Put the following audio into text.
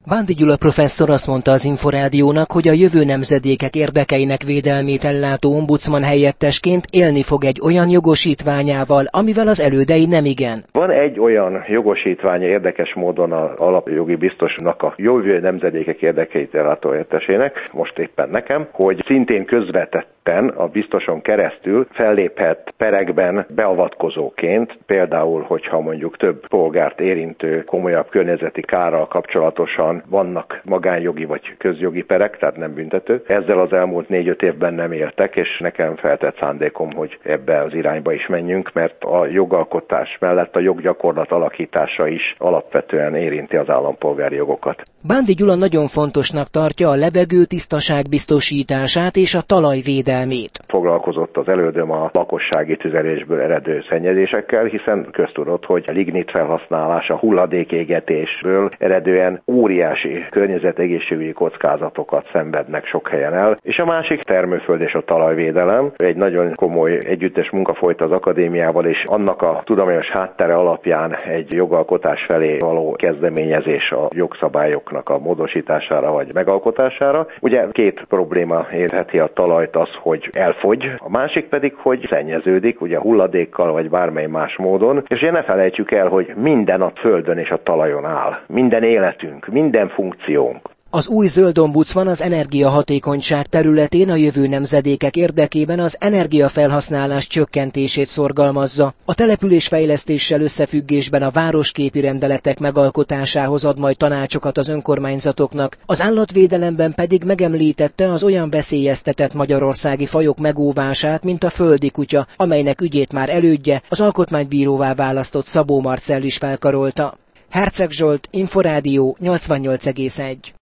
Bándy Gyula professzor azt mondta az Inforádiónak, hogy a jövő nemzedékek érdekeinek védelmét ellátó ombudsman helyettesként élni fog egy olyan jogosítványával, amivel az elődei nemigen. Van egy olyan jogosítványa érdekes módon az alapjogi biztosnak a jövő nemzedékek érdekeit ellátó helyettesének, most éppen nekem, hogy szintén közvetetten a biztoson keresztül felléphet perekben beavatkozóként, például, hogyha mondjuk több polgárt érintő komolyabb környezeti kárral kapcsolatosan vannak magánjogi vagy közjogi perek, tehát nem büntető. Ezzel az elmúlt 4-5 évben nem éltek, és nekem feltett szándékom, hogy ebbe az irányba is menjünk, mert a jogalkotás mellett a joggyakorlat alakítása is alapvetően érinti az állampolgári jogokat. Bándy Gyula nagyon fontosnak tartja a levegő tisztaság biztosítását és a talaj védelmét. Foglalkozott az elődöm a lakossági tüzelésből eredő szennyezésekkel, hiszen köztudott, hogy a lignit felhasználása hulladékégetésből eredően óriási környezetegészségügyi kockázatokat szenvednek sok helyen el. És a másik termőföld és a talajvédelem. Egy nagyon komoly együttes munka folyt az akadémiával, és annak a tudományos háttere alapján egy jogalkotás felé való kezdeményezés a jogszabályoknak a módosítására vagy megalkotására. Ugye 2 probléma érheti a talajt, az, hogy elfogy, a másik pedig, hogy szennyeződik, ugye hulladékkal vagy bármely más módon. És ugye ne felejtsük el, hogy minden a földön és a talajon áll. Minden életünk, minden funkciónk. Az új zöld ombudsman az energiahatékonyság területén a jövő nemzedékek érdekében az energiafelhasználás csökkentését szorgalmazza. A településfejlesztéssel összefüggésben a városképi rendeletek megalkotásához ad majd tanácsokat az önkormányzatoknak, az állatvédelemben pedig megemlítette az olyan veszélyeztetett magyarországi fajok megóvását, mint a földi kutya, amelynek ügyét már elődje, az alkotmánybíróvá választott Szabó Marcell is felkarolta. Herceg Zsolt, Inforádió 88,1.